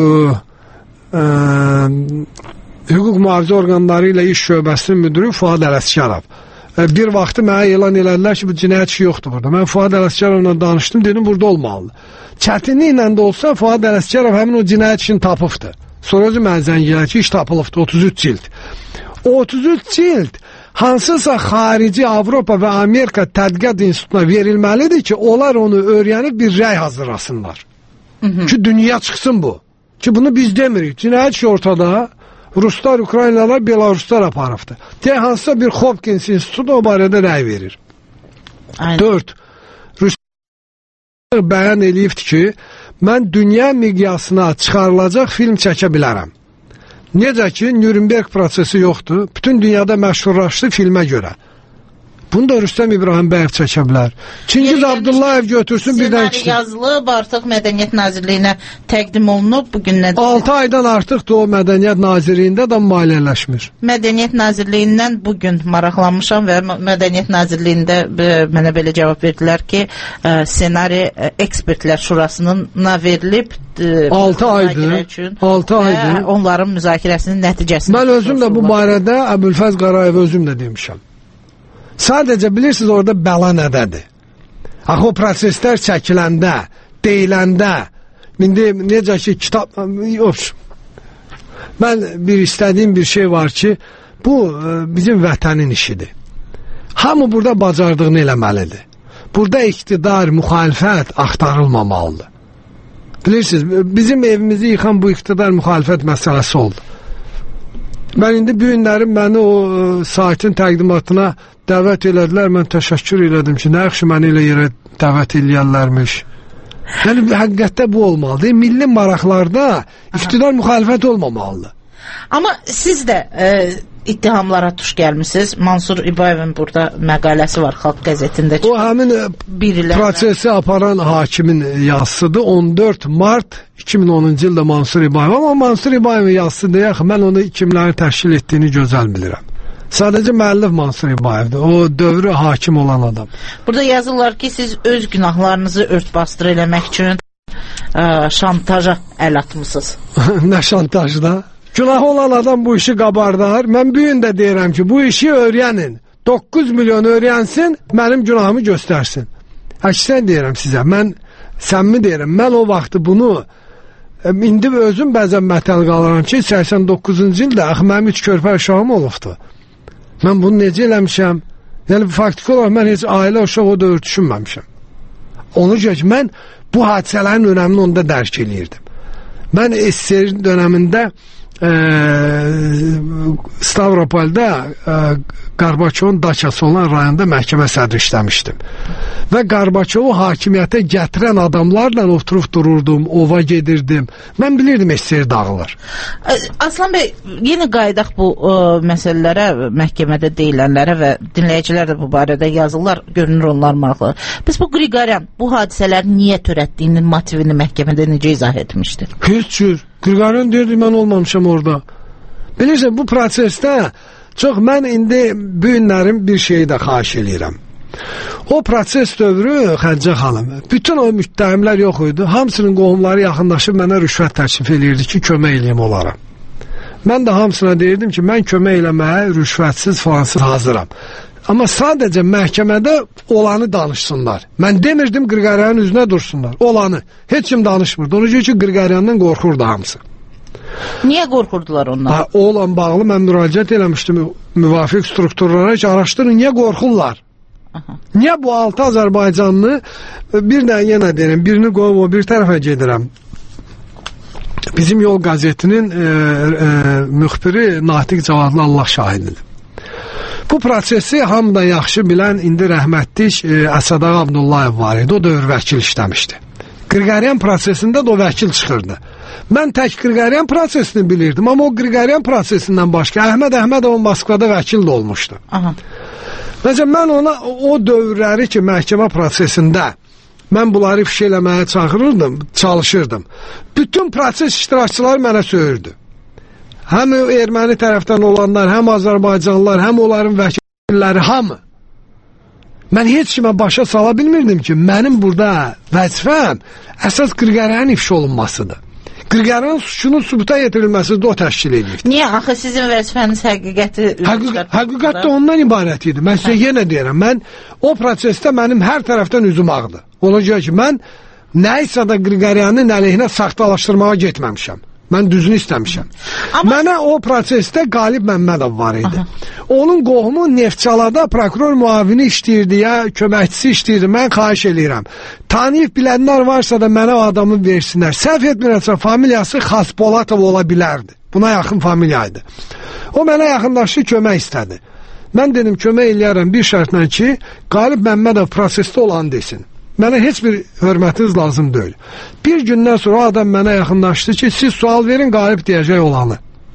hüquq mühafizə orqanları ilə iş şöbəsinin müdürü Fuad Ələsgərov. Bir vaxtı mənə elan elədilər ki, bu cinayət işi yoxdur burada. Mən Fuad Ələsgərovla danışdım, dedim, burada olmalıdır. Çətinliklə də olsa Fuad Ələsgərov həmin o cinayət işini tapıbdır. Sonra mənə zəng gəlir ki, iş tapılıbdır, 33 cild. O 33 cild hansısa xarici Avropa və Amerika tədqiqat institutuna verilməlidir ki, onlar onu öyrənib bir rəy hazırlasınlar. Ki, dünya çıxsın bu. Ki, bunu biz demirik. Cinayət işi ortada, Ruslar, Ukraynalar, Belaruslar aparıbdır. Hansısa bir Hopkins institutu o barədə rəy verir. 4. Ruslar bəyan eləyibdir ki, mən dünya miqyasına çıxarılacaq film çəkə bilərəm. Necə ki, Nürnberg prosesi yoxdur, bütün dünyada məşhurlaşdı filmə görə. Bunu da Rüstəm İbrahimbəyev çəkə bilər. Çingiz Abdullayev götürsün birdən ki. Senari yazılıb, artıq Mədəniyyət Nazirliyinə təqdim olunub. Bugün nədir? 6 aydan artıqdır o Mədəniyyət Nazirliyində də maliyyələşmir. Mədəniyyət Nazirliyindən bugün maraqlanmışam və Mədəniyyət Nazirliyində mənə belə cavab verdilər ki, senari ekspertlər şurasına verilib 6 aydır. 6 aydır. Onların müzakirəsinin nəticəsində. Mən özüm də bu barədə Əbülfəz Qarayev özüm də demişəm. Sadəcə bilirsiniz orada bəla nədədir? Axı o proseslər çəkiləndə, deyiləndə, indi necə ki kitab... Yox, mən istədiyim bir şey var ki, bu bizim vətənin işidir. Hamı burada bacardığını eləməlidir. burada iqtidar, müxalifət axtarılmamalıdır. Bilirsiniz, bizim evimizi yıxan bu iqtidar müxalifət məsələsi oldu. Mən indi bu günlərim məni o saitin təqdimatına dəvət elədilər, mən təşəkkür elədim ki, nə yaxşı məni elə yerə dəvət eləyərlərmiş. Yəni, həqiqətdə bu olmalıdır. Milli maraqlarda iqtidar müxalifət olmamalıdır. Amma siz də ittihamlara tuş gəlmişsiniz. Mansur İbayevin burada məqaləsi var Xalq qəzetində. O həmin prosesi aparan hakimin yazısıdır. 14 Mart 2010-cu ildə Mansur İbayev. Amma Mansur İbayevin yazısı deyək, mən onu kimlərin təşkil etdiyini gözəl bilirəm. Sadəcə müəllif Mansur İbayevdir. O dövrü hakim olan adam. Burada yazırlar ki, siz öz günahlarınızı örtbasdır eləmək üçün şantaja əl atmışsınız. Nə şantajda? Günah olan adam bu işi qabardar. Mən bu gün də deyirəm ki, bu işi öyrənin. 9 milyon öyrənsin, mənim günahımı göstərsin. Əksən deyirəm sizə, mən səmimi deyirəm, mən o vaxtı bunu indi özüm bəzən mətəl qalıram ki, 89-cu ildə axı mənim 3 körpə uşağım olubdu. Mən bunu necə eləmişəm? Yəni, faktiki olaraq mən heç ailə uşaq o dövr düşünməmişəm. Onu görə ki, mən bu hadisələrin önəmini onda dərk eləyirdim. Mən SSR dönəmində Stavropolda Qarbaçovun daçası olan rayonda məhkəmə sədri işləmişdim. Və Qarbaçovu hakimiyyətə gətirən adamlarla oturub dururdum, ova gedirdim. Mən bilirdim SSR dağılır. Aslan bəy, yenə qayıdaq bu məsələlərə, məhkəmədə deyilənlərə və dinləyicilər də bu barədə yazırlar, görünür onlar maraqlı. Biz bu Qriqoryan bu hadisələri niyə törətdiyinin motivini məhkəmədə necə izah etmişdir? Heç cür. Qriqoryan deyirdi, mən olmamışam orada. Bilirsən, bu prosesdə çox mən indi bu günlərim bir şeyi də xahiş eləyirəm. O proses dövrü Xəncə xanım, bütün o müttəhimlər yox idi. Hamısının qohumları yaxınlaşıb mənə rüşvət təklif eləyirdi ki, kömək eləyim onlara. Mən də hamısına deyirdim ki, mən kömək eləməyə rüşvətsiz falansız hazıram. Amma sadəcə məhkəmədə olanı danışsınlar. Mən demirdim Qriqoryanın üzünə dursunlar. Olanı. Heç kim danışmırdı. Onu görə ki, Qriqoryandan qorxurdu hamısı. Niyə qorxurdular ondan? O olan bağlı mən müraciət eləmişdim müvafiq strukturlara ki, araşdırın, niyə qorxurlar? Aha. Niyə bu 6 Azərbaycanlı, bir də yenə deyirəm, birini qoyum o bir tərəfə gedirəm. Bizim Yol qəzetinin müxbiri Natiq Cavadlı Allah şahididir. Bu prosesi hamıdan yaxşı bilən indi rəhmətlik Əsədağa Abdullayev var idi. O dövr vəkil işləmişdi. Qriqoryan prosesində də o vəkil çıxırdı. Mən tək Qriqoryan prosesini bilirdim, amma o Qriqoryan prosesindən başqa Əhməd Əhmədov Moskvada vəkil də olmuşdu. Aha. Məsələn, mən ona o dövrləri ki, məhkəmə prosesində mən bunları ifşa eləməyə çalışırdım. Bütün proses iştirakçıları mənə söyürdü. Həm erməni tərəfdən olanlar, həm Azərbaycanlılar, həm onların vəkilləri, hamı. Mən heç kimə başa sala bilmirdim ki, mənim burada vəzifəm əsas Qriqoryanın ifşa olunmasıdır. Qriqoryanın suçunun sübuta yetirilməsi də o təşkil edir. Niyə? Axı sizin vəzifəniz həqiqəti... Həqiqət də ondan ibarət idi. Mən sizə yenə deyirəm, mən o prosesdə mənim hər tərəfdən üzüm ağdı. Ona görə ki, mən nəyisə da Qriqoryanın əleyhinə saxtalaşdırmağa getməmişəm. Mən düzünü istəmişəm. Amma... Mənə o prosesdə Qalib Məmmədov var idi. Aha. Onun qohumu Neftçalada prokuror müavini işləyirdi, ya köməkçisi işləyirdi. Mən xahiş eləyirəm. Tanıyıb bilənlər varsa da mənə o adamı versinlər. Səhv etmirəmsə, familiyası Xaspolatov ola bilərdi. Buna yaxın familiyaydı. O mənə yaxınlaşdı, kömək istədi. Mən dedim, kömək eləyərəm bir şərtlə ki, Qalib Məmmədov prosesdə olan desin. Mənə heç bir hörmətiniz lazım deyil. Bir gündən sonra o adam mənə yaxınlaşdı ki, siz sual verin, Qalib deyəcək olanı.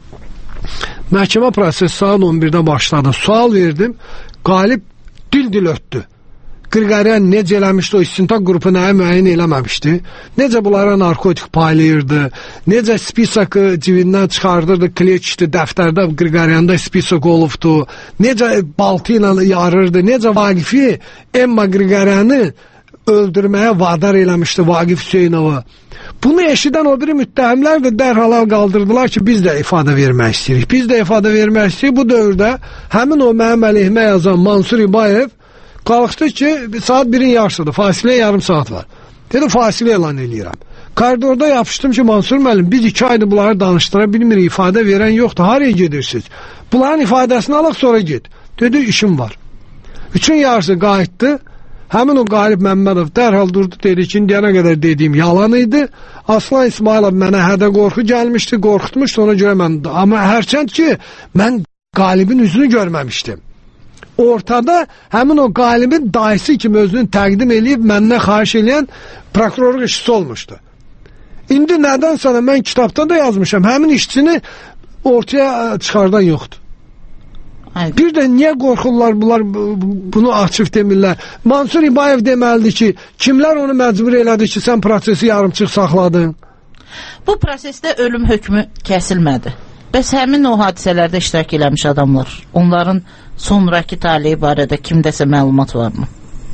Məhkəmə prosesi saat 11-də başladı. Sual verdim, Qalib dil ötdü. Qriqoryan necə eləmişdi, o istintaq qrupu nəyə müəyyən eləməmişdi, necə bunlara narkotik paylayırdı, necə spisakı cibindən çıxardırdı, kleçdi, dəftərdə Qriqoryanda spisak olubdu, necə baltı ilə yarırdı, necə Vaqifi Emma Qriqoryanı öldürməyə vadar eləmişdi Vaqif Hüseynovu. Bunu eşidən o biri müttəhimlər də dərhal qaldırdılar ki, biz də ifadə vermək istəyirik. Biz də ifadə vermək istəyirik. Bu dövrdə həmin o mənim əleyhimə yazan Mansur İbayev qalxdı ki, saat 1-in yarısıdır, fasiləyə yarım saat var. Dedim, fasilə elan eləyirəm. Koridorda yapışdım ki, Mansur müəllim, biz 2 aydır bunları danışdıra bilmirik, ifadə verən yoxdur, haraya gedirsiniz? Bunların ifadəsini alaq, sonra get. Dedi, işim var. 3-ün yarısı qayıtdı, Həmin o Qalib Məmmədov dərhal durdu, dedi ki, indiyənə qədər dediyim yalan idi. Aslan İsmailov mənə hədə qorxu gəlmişdi, qorxutmuşdu, ona görə mən... Amma hərçənd ki, mən Qalibin üzünü görməmişdim. Ortada həmin o Qalibin dayısı kimi özünü təqdim eləyib məndən xahiş eləyən prokurorluq işçisi olmuşdu. İndi nədən sonra mən kitabda da yazmışam, həmin işçini ortaya çıxardan yoxdur. Bir də niyə qorxurlar bunlar, bunu açıq demirlər? Mansur İbayev deməlidir ki, kimlər onu məcbur elədi ki, sən prosesi yarımçıq saxladın? Bu prosesdə ölüm hökmü kəsilmədi. Bəs həmin o hadisələrdə iştirak eləmiş adamlar, onların sonraki taleyi barədə kimdəsə məlumat varmı?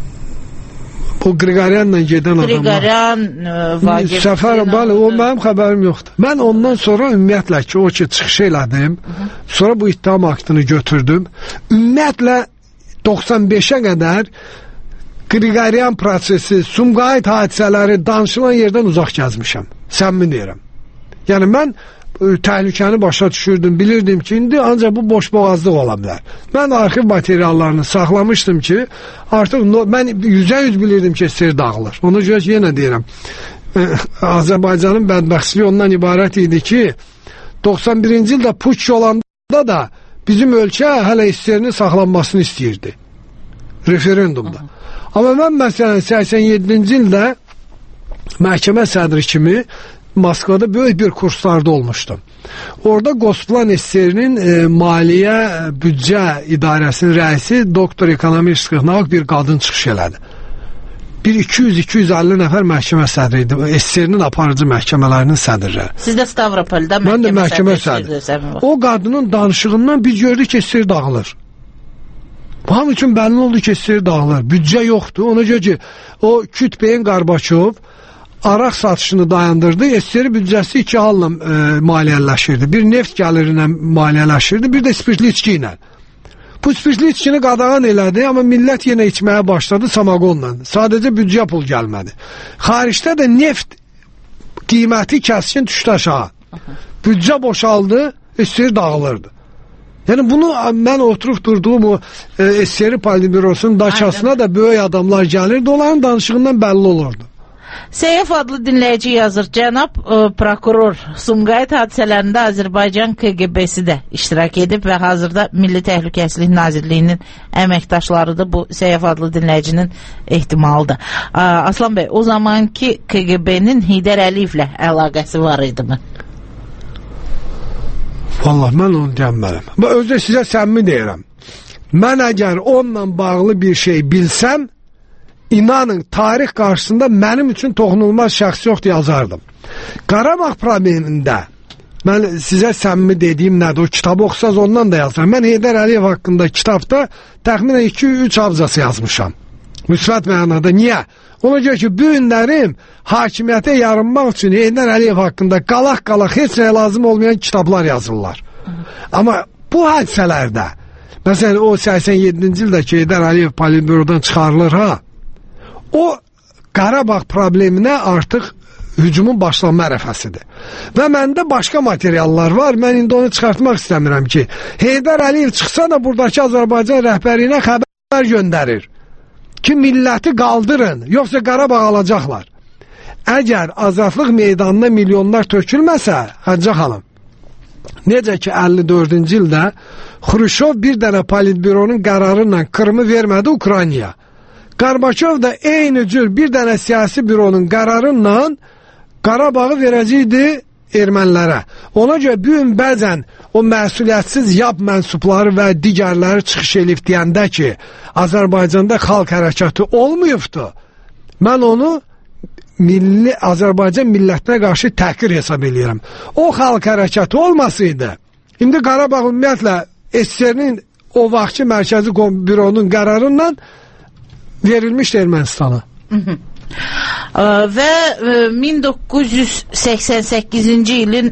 O Qriqoryanla gedən adamlar. Qriqoryan, Vagif... Səfər, bəli, o mənim xəbərim yoxdur. Mən ondan sonra ümumiyyətlə ki, o ki, çıxış elədim, sonra bu ittiham aktını götürdüm. Ümumiyyətlə 95-ə qədər Qriqoryan prosesi, Sumqayıt hadisələri danışılan yerdən uzaq gəzmişəm. Səmimi deyirəm. Yəni, mən təhlükəni başa düşürdüm, bilirdim ki, indi ancaq bu boşboğazlıq ola bilər. Mən arxiv materiallarını saxlamışdım ki, artıq mən 100% bilirdim ki, SSR dağılır. Ona görə yenə deyirəm, Azərbaycanın bədbəxtliyi ondan ibarət idi ki, 91-ci ildə puç olanda da bizim ölkə hələ SSR-nin saxlanmasını istəyirdi. Referendumda. Amma mən məsələn 87-ci ildə məhkəmə sədri kimi Moskvada böyük bir kurslarda olmuştum. Orada Gosplan SSR-nin maliyyə büdcə idarəsinin rəisi doktor ekonomi Sıxnaq bir qadın çıxış elədi. Bir 200-250 nəfər məhkəmə sədri idi. SSR-nin aparıcı məhkəmələrinin sədrləri. Siz də Stavropolda məhkəmə sədri. O qadının danışığından biz gördük ki, SSR dağılır. Bunun üçün bəlli oldu ki, SSR dağılır. Büdcə yoxdur. Ona görə ki, o Kütbeyin Qarbaçov araq satışını dayandırdı. SSR büdcəsi iki halla maliyyələşirdi. Bir neft gəliri ilə maliyyələşirdi, bir də spirtli içki ilə. Bu spirtli içkini qadağan elədi, amma millət yenə içməyə başladı samagonla. Sadəcə büdcə pul gəlmədi. Xaricdə də neft qiyməti kəskin düşdü aşağı. Büdcə boşaldı, SSR dağılırdı. Yəni bunu mən oturub durduğum o SSR Politbürosunun daçasına da böyük adamlar gəlirdi, onların danışığından bəlli olurdu. Seyf adlı dinləyici yazır, cənab prokuror Sumqayıt hadisələrində Azərbaycan KGB-si də iştirak edib və hazırda Milli Təhlükəsizlik Nazirliyinin əməkdaşlarıdır. Bu Seyf adlı dinləyicinin ehtimalıdır. Aslan bəy, o zamanki KGB-nin Heydər Əliyevlə əlaqəsi var idimi? Vallahi mən onu deyəmmərəm. Özdə sizə səmimi deyirəm. Mən əgər onunla bağlı bir şey bilsəm, İnanın, tarix qarşısında mənim üçün toxunulmaz şəxs yoxdur yazardım. Qarabağ problemində mən sizə səmimi dediyim nədir? O kitabı oxusaz ondan da yazıram. Mən Heydər Əliyev haqqında kitabda təxminən 2-3 abzası yazmışam. Müsbət mənada. Niyə? Ona görə ki, bu günlərim hakimiyyətə yarınmaq üçün Heydər Əliyev haqqında qalaq-qalaq heç nəyə lazım olmayan kitablar yazırlar. Amma bu hadisələrdə, məsələn o 87-ci ildəki Heydər Əliyev Politbürodan çıxarılır ha, o Qarabağ probleminə artıq hücumun başlanma ərəfəsidir. Və məndə başqa materiallar var. Mən indi onu çıxartmaq istəmirəm ki, Heydər Əliyev çıxsa da buradakı Azərbaycan rəhbərinə xəbər göndərir ki, milləti qaldırın, yoxsa Qarabağ alacaqlar. Əgər azadlıq meydanına milyonlar tökülməsə, Hacca xanım, necə ki 54-cü ildə Xruşov bir dənə Politbüronun qərarı ilə Krımı vermədi Ukraynaya. Qarbaçov da eyni cür bir dənə siyasi büronun qərarıyla Qarabağı verəcəkdi ermənilərə. Ona görə bu gün bəzən o məsuliyyətsiz yab mənsubları və digərləri çıxış edib deyəndə ki, Azərbaycanda xalq hərəkatı olmayıbdı, mən onu Azərbaycan millətinə qarşı təhqir hesab edirəm. O xalq hərəkatı olmasaydı, indi Qarabağ ümumiyyətlə SSR-nin o vaxtki mərkəzi büronun qərarıyla verilmişdi Ermənistana. Və 1988-ci ilin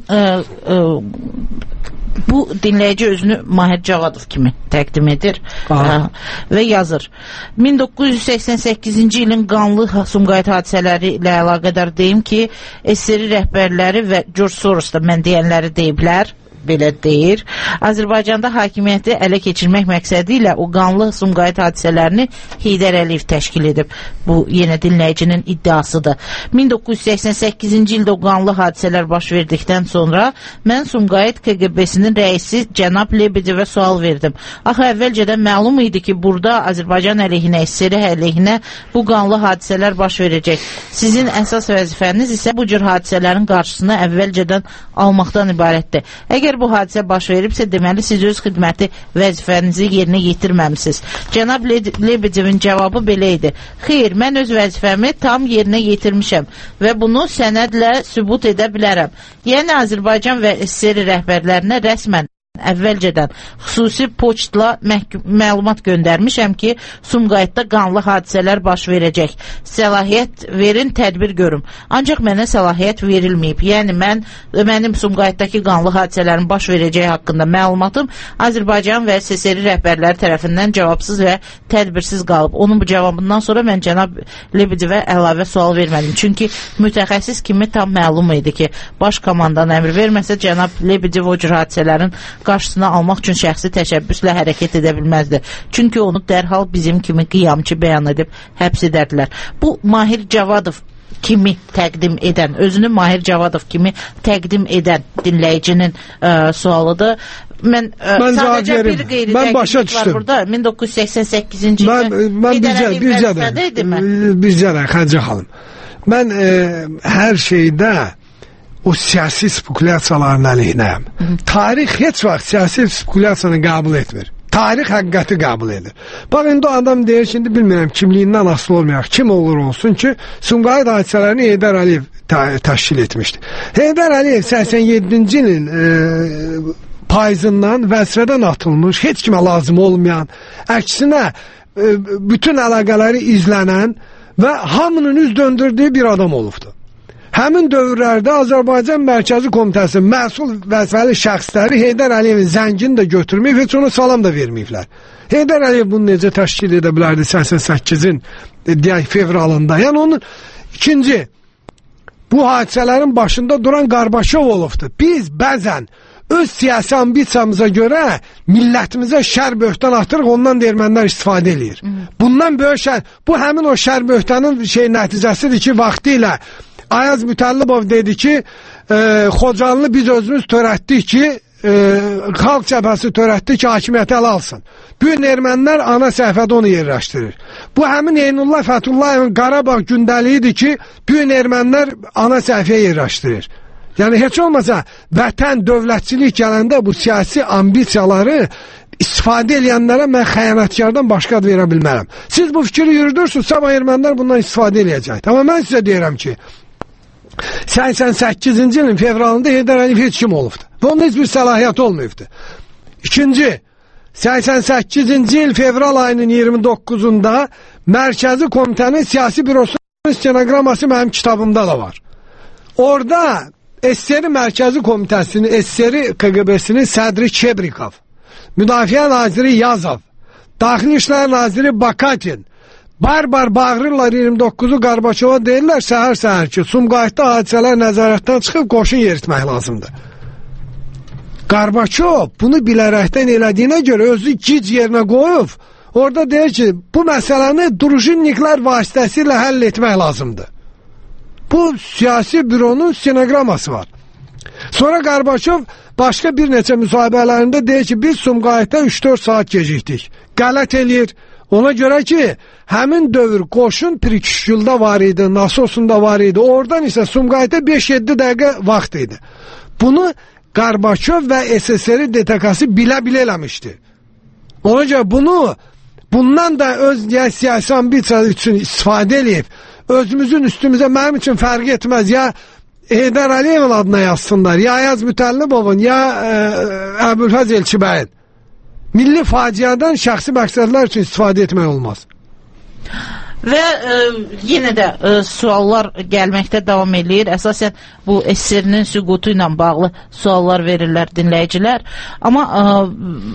bu dinləyici özünü Mahir Cavadov kimi təqdim edir və yazır. 1988-ci ilin qanlı Sumqayıt hadisələri ilə əlaqədar deyim ki, SSR rəhbərləri və George Soros da mən deyənləri deyiblər. belə deyir. Azərbaycanda hakimiyyəti ələ keçirmək məqsədi ilə o qanlı Sumqayıt hadisələrini Heydər Əliyev təşkil edib. Bu yenə dinləyicinin iddiasıdır. 1988-ci ildə o qanlı hadisələr baş verdikdən sonra mən Sumqayıt KQB-sinin rəisi cənab Lebedevə sual verdim. Axı əvvəlcədən məlum idi ki, burada Azərbaycan əleyhinə, SSR əleyhinə bu qanlı hadisələr baş verəcək. Sizin əsas vəzifəniz isə bu cür hadisələrin qarşısını əvvəlcədən almaqdan ibarətdir. Əgər bu hadisə baş veribsə, deməli siz öz xidməti vəzifənizi yerinə yetirməmisiniz. Cənab Lebedevin cavabı belə idi. Xeyr, mən öz vəzifəmi tam yerinə yetirmişəm və bunu sənədlə sübut edə bilərəm. Yəni Azərbaycan və SSR rəhbərlərinə rəsmən əvvəlcədən xüsusi poçtla məlumat göndərmişəm ki, Sumqayıtda qanlı hadisələr baş verəcək. Səlahiyyət verin, tədbir görüm. Ancaq mənə səlahiyyət verilməyib. Yəni mənim Sumqayıtdakı qanlı hadisələrin baş verəcəyi haqqında məlumatım Azərbaycan və SSR rəhbərləri tərəfindən cavabsız və tədbirsiz qalıb. Onun bu cavabından sonra mən cənab Lebedevə əlavə sual vermədim. Çünki mütəxəssis kimi tam məlum idi ki, baş komandan əmr verməsə cənab Lebedev o cür hadisələrin qarşısını almaq üçün şəxsi təşəbbüslə hərəkət edə bilməzdi. Çünki onu dərhal bizim kimi qiyamçı bəyan edib həbs edərdilər. Bu Mahir Cavadov kimi təqdim edən, özünü Mahir Cavadov kimi təqdim edən dinləyicinin sualıdır. Mən sadəcə bir qeyri-dəqiqlik var burada. 1988-ci ildə Bircə Xəncə xanım. Mən hər şeydə o siyasi spekulyasiyaların əleyhinəyəm. Tarix heç vaxt siyasi spekulyasiyanı qəbul etmir. Tarix həqiqəti qəbul edir. Bax, indi o adam deyir ki, bilmirəm, kimliyindən asılı olmayaq, kim olur olsun ki, Sumqayıt hadisələrini Heydər Əliyev təşkil etmişdi. Heydər Əliyev 87-ci ilin payızından vəzifədən atılmış, heç kimə lazım olmayan, əksinə bütün əlaqələri izlənən və hamının üz döndürdüyü bir adam olubdur. Həmin dövrlərdə Azərbaycan Mərkəzi Komitəsi məsul vəzifəli şəxsləri Heydər Əliyevin zəngini də götürməyib, heç ona salam da verməyiblər. Heydər Əliyev bunu necə təşkil edə bilərdi 88-in deyək fevralında? Yəni onun ikinci, bu hadisələrin başında duran Qarbaşov olubdur. Biz bəzən öz siyasi ambisiyamıza görə millətimizə şər böhtan atırıq, ondan da ermənilər istifadə edir. Bundan böyük şər, bu həmin o şər böhtanın nəticəsidir ki, vaxtı ilə Ayaz Mütəllibov dedi ki, Xocanlı biz özümüz törətdik ki, xalq cəbhəsi törətdik ki, hakimiyyəti ələ alsın. Bütün ermənilər ana səhifədə onu yerləşdirir. Bu həmin Eynullah Fətullayevin Qarabağ gündəliyidir ki, bütün ermənilər ana səhifəyə yerləşdirir. Yəni heç olmasa vətən, dövlətçilik gələndə bu siyasi ambisiyaları istifadə edənlərə mən xəyanətkardan başqa ad verə bilmərəm. Siz bu fikri yürüdürsünüz, sabah ermənilər bundan istifadə edəcək. Amma mən sizə deyirəm ki, 88-ci ilin fevralında Heydər Əliyev heç kim olubdur. Və onun heç bir səlahiyyət olmayıbdır. İkinci, 88-ci il fevral ayının 29-unda Mərkəzi Komitənin Siyasi Bürosunun stenoqraması mənim kitabımda da var. Orada SSR Mərkəzi Komitəsinin, SSR KQB-sinin sədri Çebrikov, Müdafiə Naziri Yazov, Daxili İşlər Naziri Bakatin barbar bağırırlar 29-u Qarbaçova deyirlər səhər-səhər ki, Sumqayıtda hadisələr nəzarətdən çıxıb qoşun yeritmək lazımdır. Qarbaçov bunu bilərəkdən elədiyinə görə özü gic yerinə qoyub, orada deyir ki, bu məsələni Drujinniklər vasitəsilə həll etmək lazımdır. Bu siyasi büronun stenoqraması var. Sonra Qarbaçov başqa bir neçə müsahibələrində deyir ki, biz Sumqayıtda 3-4 saat gecikdik. Qələt eləyir. Ona görə ki, həmin dövr qoşun Pirikişgüldə var idi, Nasosunda var idi. Oradan isə Sumqayıtda 5-7 dəqiqə vaxt idi. Bunu Qarbaçov və SSR DTK-sı bilə-bilə eləmişdi. Ona görə bundan da öz siyasi ambisiya üçün istifadə eləyib, özümüzün üstümüzə mənim üçün fərq etməz. Ya Heydər Əliyevin adına yazsınlar, ya Ayaz Mütəllibovun, ya Əbülfəz Elçibəyin. Milli faciadan şəxsi məqsədlər üçün istifadə etmək olmaz. Və yenə də suallar gəlməkdə davam edir. Əsasən bu SSR-nin süqutu ilə bağlı suallar verirlər dinləyicilər. Amma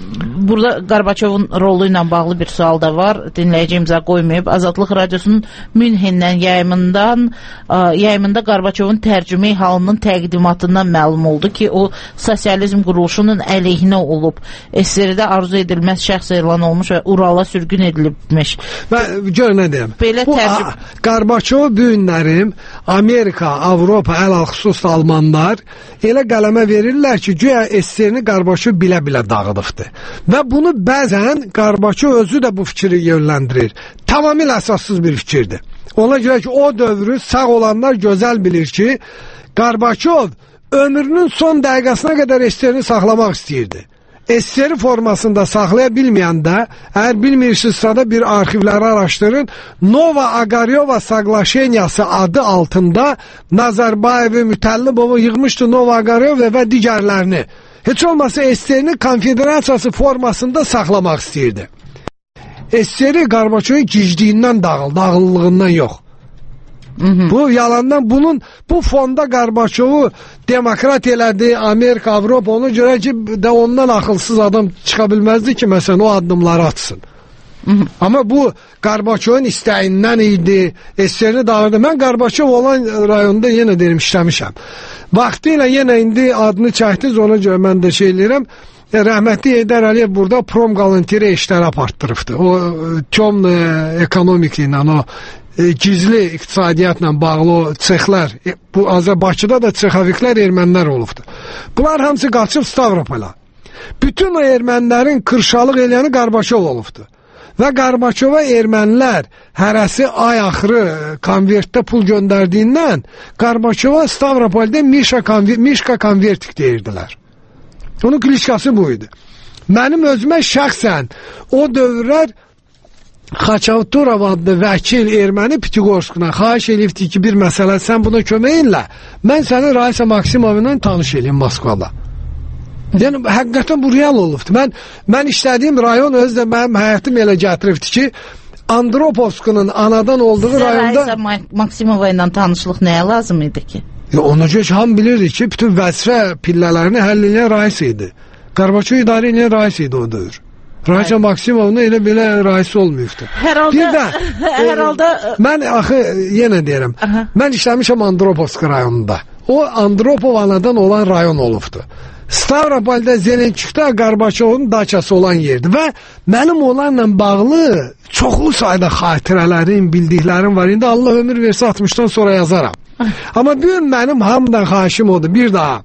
burada Qarbaçovun rolu ilə bağlı bir sual da var. Dinləyici imza qoymayıb. Azadlıq Radiosunun Münhendən yayımında Qarbaçovun tərcümə halının təqdimatından məlum oldu ki, o sosializm quruluşunun əleyhinə olub. SSR-də arzu edilməz şəxs elan olmuş və Urala sürgün edilibmiş. Gör nə deyəm. Qarbaçov bu günlərim Amerika, Avropa, ələlxüsus Almanlar elə qələmə verirlər ki, güya SSR-ni Qarbaçov bilə-bilə dağıdıbdır. Və bunu bəzən Qarbaçov özü də bu fikri yönləndirir. Tamamilə əsassız bir fikirdir. Ona görə ki, o dövrü sağ olanlar gözəl bilir ki, Qarbaçov ömrünün son dəqiqəsinə qədər SSR-ni saxlamaq istəyirdi. SSR formasında saxlaya bilməyəndə, əgər bilmirsinizsə də bir arxivləri araşdırın, Nova Agaryova Saqlaşenyası adı altında Nazarbayevi, Mütəllibovu yığmışdı, Nova Agaryova və digərlərini. Heç olmasa SSR-ni konfederasiyası formasında saxlamaq istəyirdi. SSR Qarbaçovun gicliyindən dağıllığından yox. Bu yalandan bu fonda Qarbaçovu demokrat elədi, Amerika, Avropa, ona görə ki, də ondan axılsız adam çıxa bilməzdi ki, məsələn, o addımları atsın. Amma bu Qarbaçovun istəyindən idi, SSR-ni dağırdı. Mən Qarbaçov olan rayonda yenə deyim, işləmişəm. Vaxtıyla yenə indi adını çəkdiniz, ona görə mən də şey eləyirəm. Rəhmətli Heydər Əliyev burada prom qalantiri işləri apartdırıbdı. O tüm ekonomika ilə, o gizli iqtisadiyyatla bağlı o çexlər, bu Bakıda da çexaviklər ermənilər olubdu. Bunlar hamısı qaçıb Stavropola. Bütün o ermənilərin kırşalıq eləyəni Qarbaçov olubdu. Və Qarbaçova ermənilər hərəsi ay axırı konvertdə pul göndərdiyindən Qarbaçova Stavropolda Mişka konvertik deyirdilər. Onun klişkası bu idi. Mənim özümə şəxsən o dövrlər Xaçavturov adlı vəkil erməni Pitigorskuna xahiş eləyibdi ki, bir məsələ sən buna kömək elə, mən səni Raisa Maksimovla tanış eləyim Moskvada. Yəni, həqiqətən bu real olubdu. Mən işlədiyim rayon özdə mənim həyatım elə gətiribdi ki, Andropovskunun anadan olduğu rayonda... Raisa Maksimova ilə tanışlıq nəyə lazım idi ki? Ona görə ki, ham bilirdi ki, bütün vəzifə pillələrini həll edən Raisa idi. Qarbaçov idarə edən Raisa idi o dövr. Raisa Maksimovna elə belə Raisa olmayıbdı. Hər halda... Mən axı, yenə deyirəm, mən işləmişəm Andropovsk rayonunda. O Andropov anadan olan rayon olubdu. Stavropolda Zelençukda Qarbaçovun daçası olan yerdir və mənim onlarla bağlı çoxlu sayda xatirələrim, bildiklərim var. İndi Allah ömür versə 60-dan sonra yazaram. Amma bir mənim hamıdan xahişim odur. Bir daha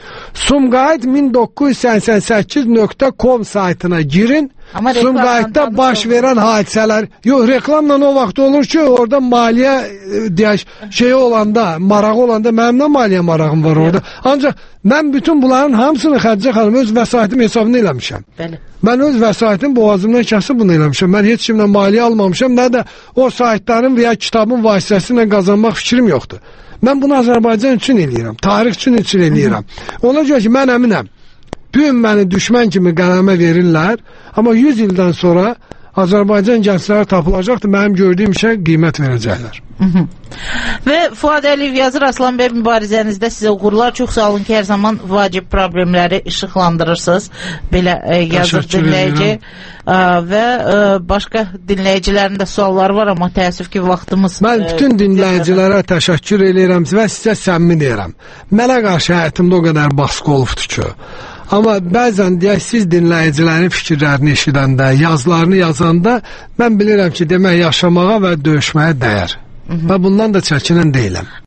Sumqayıt1988.com saytına girin. Sumqayıtda baş verən hadisələr, reklamla o vaxt olur ki, orada maliyyə şey olanda, marağı olanda, mənim də maliyyə marağım var orada. Ancaq mən bütün bunların hamısını Xədicə xanım öz vəsaitim hesabını eləmişəm. Mən öz vəsaitim boğazımdan kəsib bunu eləmişəm. Mən heç kimdən maliyyə almamışam, nə də o saytların və ya kitabın vasitəsilə qazanmaq fikrim yoxdur. Mən bunu Azərbaycan üçün eləyirəm, tarix üçün eləyirəm. Ona görə ki, mən əminəm, bütün məni düşmən kimi qələmə verirlər, amma 100 ildən sonra Azərbaycan gəncləri tapılacaqdır, mənim gördüyüm işə qiymət verəcəklər. Və Fuad Əliyev yazır, Aslan bəy, mübarizənizdə sizə uğurlar, çox sağ olun ki, hər zaman vacib problemləri işıqlandırırsınız, belə yazır dinləyici və başqa dinləyicilərin də sualları var, amma təəssüf ki, vaxtımız... Mən bütün dinləyicilərə təşəkkür edirəm və sizə səmimi deyirəm, mənə qarşı həyatımda o qədər baskı olubdur ki, amma bəzən deyək, siz dinləyicilərin fikirlərini eşidəndə, yazılarını yazanda, mən bilirəm ki, demək yaşamağa və döyüşməyə dəyər. Və bundan da çəkinən deyiləm.